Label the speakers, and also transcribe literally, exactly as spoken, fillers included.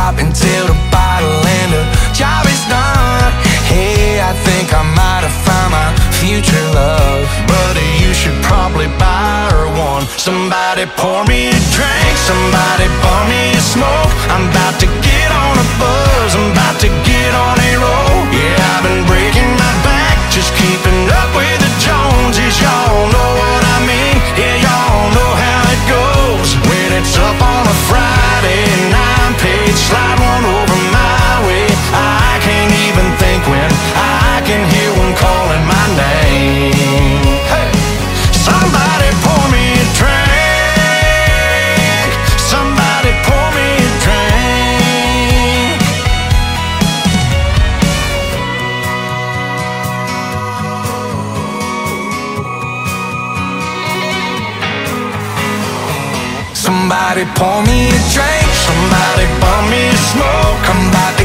Speaker 1: stop until the bottle and the job is done. Hey, I think I might have found my future love. Buddy, you should probably buy her one. Somebody pour me a drink, somebody pour me a smoke. I'm about to get on a buzz, I'm about to get on a roll. Yeah, I've been breaking my back, just keeping up with the Joneses. Y'all know what I mean, yeah, y'all know how it goes. When it's up on a Friday, nine page, slide one over my way. I can't even think when I can hear one calling my name. Hey, somebody pour me a drink, somebody pour me a drink. Somebody pour me a drink, somebody pour me a smoke. I'm about to